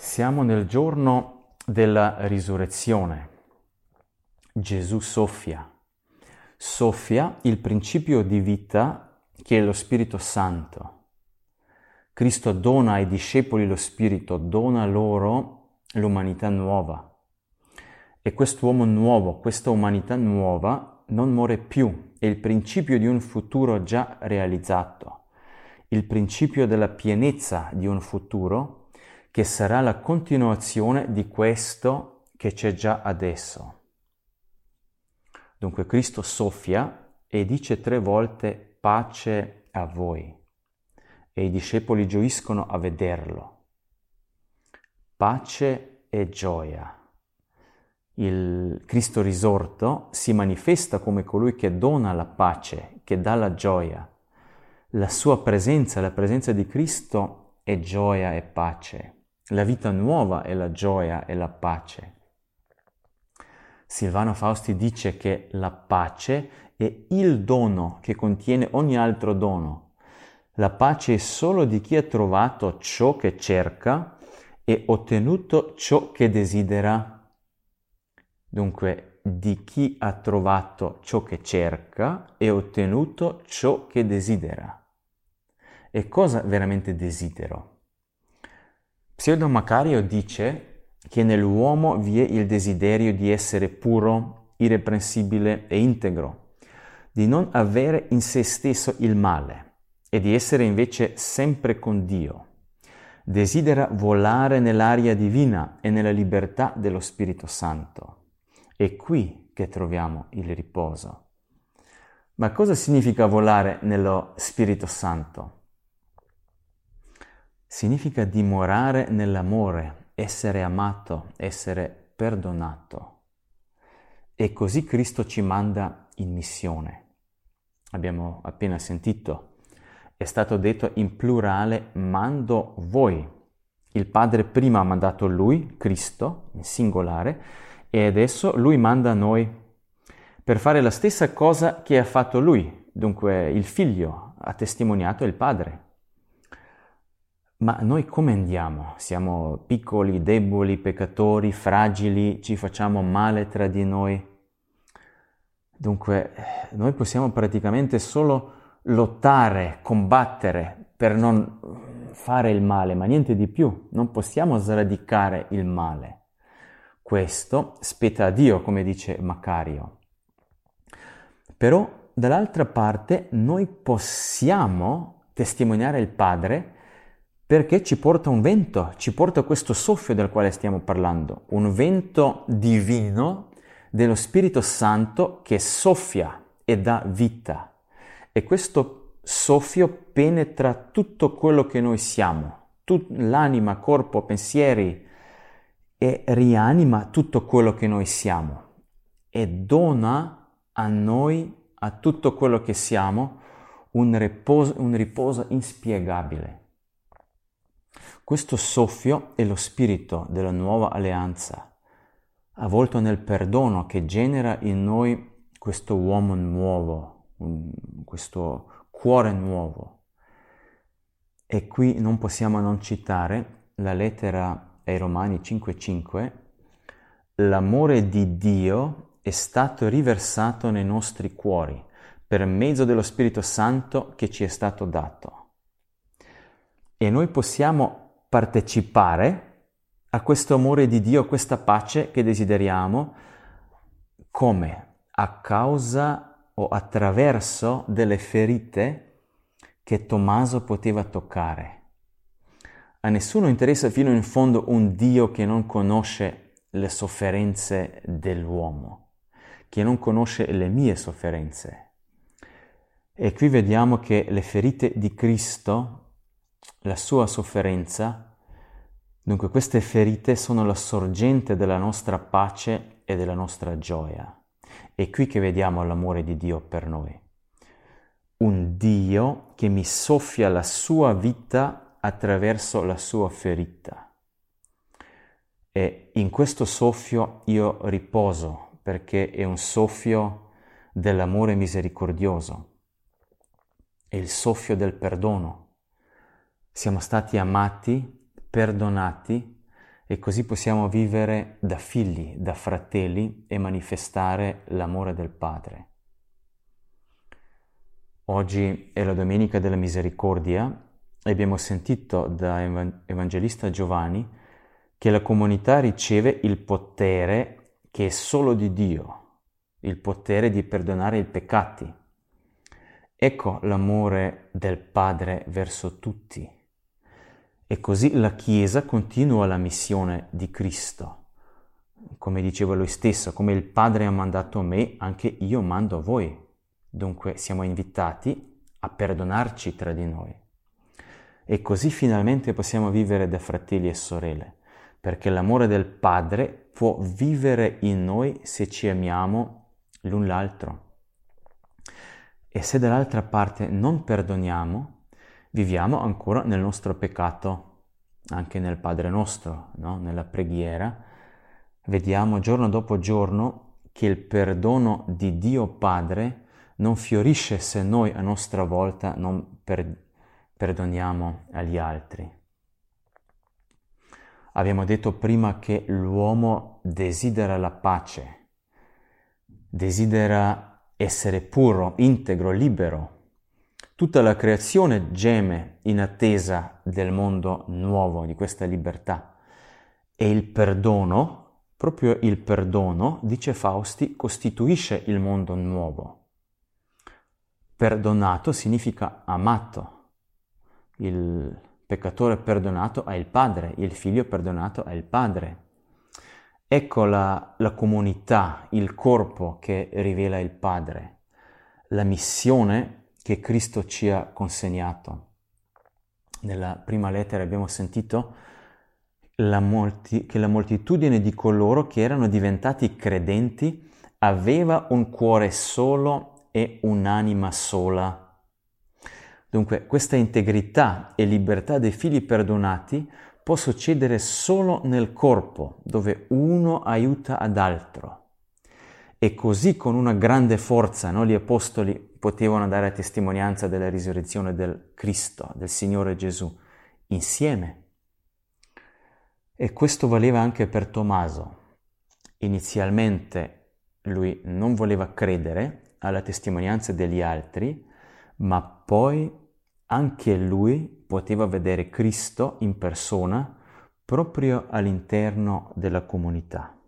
Siamo nel giorno della risurrezione. Gesù soffia il principio di vita che è lo Spirito Santo. Cristo dona ai discepoli lo Spirito, dona loro l'umanità nuova. E quest'uomo nuovo, questa umanità nuova non muore più, è il principio di un futuro già realizzato, il principio della pienezza di un futuro che sarà la continuazione di questo che c'è già adesso. Dunque Cristo soffia e dice 3 volte pace a voi e i discepoli gioiscono a vederlo. Pace e gioia. Il Cristo risorto si manifesta come colui che dona la pace, che dà la gioia. La sua presenza, la presenza di Cristo è gioia e pace. La vita nuova è la gioia e la pace. Silvano Fausti dice che la pace è il dono che contiene ogni altro dono. La pace è solo di chi ha trovato ciò che cerca e ottenuto ciò che desidera. Dunque, di chi ha trovato ciò che cerca e ottenuto ciò che desidera. E cosa veramente desidero? Pseudo Macario dice che nell'uomo vi è il desiderio di essere puro, irreprensibile e integro, di non avere in se stesso il male e di essere invece sempre con Dio. Desidera volare nell'aria divina e nella libertà dello Spirito Santo. È qui che troviamo il riposo. Ma cosa significa volare nello Spirito Santo? Significa dimorare nell'amore, essere amato, essere perdonato. E così Cristo ci manda in missione. Abbiamo appena sentito, è stato detto in plurale, mando voi. Il Padre prima ha mandato Lui, Cristo, in singolare, e adesso Lui manda noi per fare la stessa cosa che ha fatto Lui. Dunque il Figlio ha testimoniato il Padre. Ma noi come andiamo? Siamo piccoli, deboli, peccatori, fragili, ci facciamo male tra di noi. Dunque, noi possiamo praticamente solo lottare, combattere per non fare il male, ma niente di più. Non possiamo sradicare il male. Questo spetta a Dio, come dice Macario. Però, dall'altra parte, noi possiamo testimoniare il Padre perché ci porta un vento, ci porta questo soffio del quale stiamo parlando, un vento divino dello Spirito Santo che soffia e dà vita. E questo soffio penetra tutto quello che noi siamo, l'anima, corpo, pensieri, e rianima tutto quello che noi siamo e dona a noi, a tutto quello che siamo, un riposo inspiegabile. Questo soffio è lo spirito della nuova alleanza, avvolto nel perdono che genera in noi questo uomo nuovo, questo cuore nuovo. E qui non possiamo non citare la lettera ai Romani 5,5: l'amore di Dio è stato riversato nei nostri cuori per mezzo dello Spirito Santo che ci è stato dato. E noi possiamo partecipare a questo amore di Dio, a questa pace che desideriamo, come? A causa o attraverso delle ferite che Tommaso poteva toccare. A nessuno interessa fino in fondo un Dio che non conosce le sofferenze dell'uomo, che non conosce le mie sofferenze. E qui vediamo che le ferite di Cristo, la sua sofferenza, dunque queste ferite sono la sorgente della nostra pace e della nostra gioia. È qui che vediamo l'amore di Dio per noi. Un Dio che mi soffia la sua vita attraverso la sua ferita. E in questo soffio io riposo, perché è un soffio dell'amore misericordioso. È il soffio del perdono. Siamo stati amati, perdonati e così possiamo vivere da figli, da fratelli e manifestare l'amore del Padre. Oggi è la Domenica della Misericordia e abbiamo sentito da Evangelista Giovanni che la comunità riceve il potere che è solo di Dio, il potere di perdonare i peccati. Ecco l'amore del Padre verso tutti. E così la Chiesa continua la missione di Cristo. Come diceva lui stesso, come il Padre ha mandato me, anche io mando a voi. Dunque siamo invitati a perdonarci tra di noi. E così finalmente possiamo vivere da fratelli e sorelle, perché l'amore del Padre può vivere in noi se ci amiamo l'un l'altro. E se dall'altra parte non perdoniamo, viviamo ancora nel nostro peccato, anche nel Padre nostro, no? Nella preghiera. Vediamo giorno dopo giorno che il perdono di Dio Padre non fiorisce se noi a nostra volta non perdoniamo agli altri. Abbiamo detto prima che l'uomo desidera la pace, desidera essere puro, integro, libero. Tutta la creazione geme in attesa del mondo nuovo, di questa libertà. E il perdono, proprio il perdono, dice Fausti, costituisce il mondo nuovo. Perdonato significa amato. Il peccatore perdonato ha il Padre, il figlio perdonato ha il Padre. Ecco la comunità, il corpo che rivela il Padre, la missione che Cristo ci ha consegnato. Nella prima lettera abbiamo sentito che la moltitudine di coloro che erano diventati credenti aveva un cuore solo e un'anima sola. Dunque, questa integrità e libertà dei figli perdonati può succedere solo nel corpo, dove uno aiuta ad altro. E così con una grande forza, no, gli apostoli potevano dare testimonianza della risurrezione del Cristo, del Signore Gesù, insieme. E questo valeva anche per Tommaso. Inizialmente lui non voleva credere alla testimonianza degli altri, ma poi anche lui poteva vedere Cristo in persona proprio all'interno della comunità.